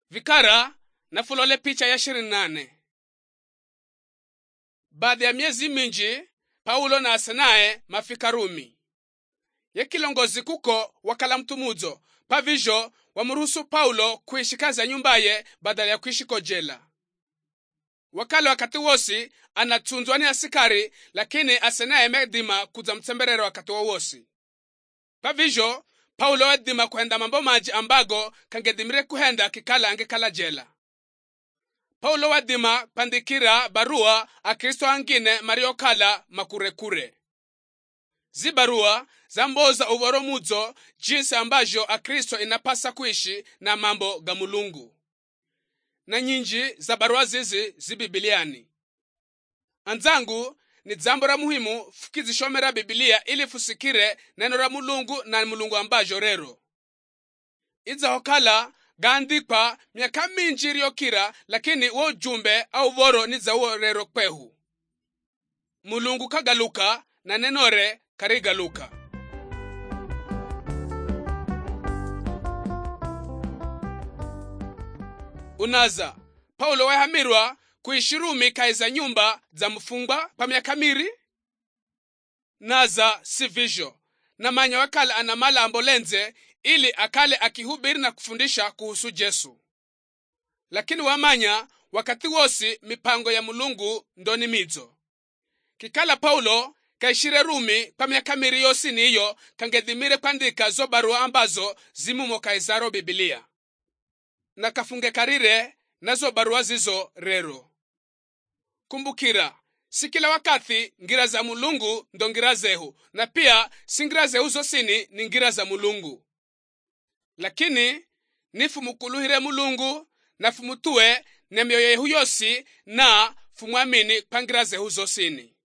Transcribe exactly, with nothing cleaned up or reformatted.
Vikara na fulole picha ya ishirini na nane. Baada ya miezi mingi Paulo na Asenae mafika Rumi. Ye kilongozi kuko wakala mtu mudzo pavijo wamuruhusu Paulo kuishi kazi ya nyumbaye badala ya kuishi kojela. Wakala wakati wosi anatunzwa ni asikari, lakini Asenae medima kuza mtemberero wakati wowosi. Pavijo Paulo edima kuhenda mambo maji ambago kangedimire kuhenda kikala angekala jela. Paulo wadima pandikira barua akristo angine mariokala makurekure. Zi barua zamboza uvoro mudzo jinsi ambajo akristo inapasa kuishi na mambo ga Mulungu. Na nyinji za barua zizi zi Bibiliani. Anzangu ni jambo la muhimu fukizishomera Biblia ili fusikire neno la Mulungu na Mulungu ambajo rero. Iza hokala gaandikwa miaka minji iliyokira, lakini wo jumbe au voro ni za uo rero kwehu. Mulungu kagaluka na nenore karigaluka. Unaza Paulo wahamirwa kuishi Rumi kaiza nyumba za mfungwa pa miaka miri? Naza sivijo na manya wakala anamala ambolenze ili akale akihubiri na kufundisha kuhusu Jesu. Lakini wamanya wakati wosi mipango ya Mulungu ndoni midzo. Kikala Paulo kaishire Rumi pa miaka miri yosi niyo kangedimire kwandika zo barua ambazo zimumo kaizaro Biblia. Na kafunge karire nazo barua zizo rero. Kumbukira, sikila wakati ngira za Mulungu ndo ngira zehu, na pia singira zehu zosini ni ngira za Mulungu. Lakini nifu mukuluhire Mulungu na fumutue na mioyo yehu yosi na fumwamini kwa ngira zehu zosini.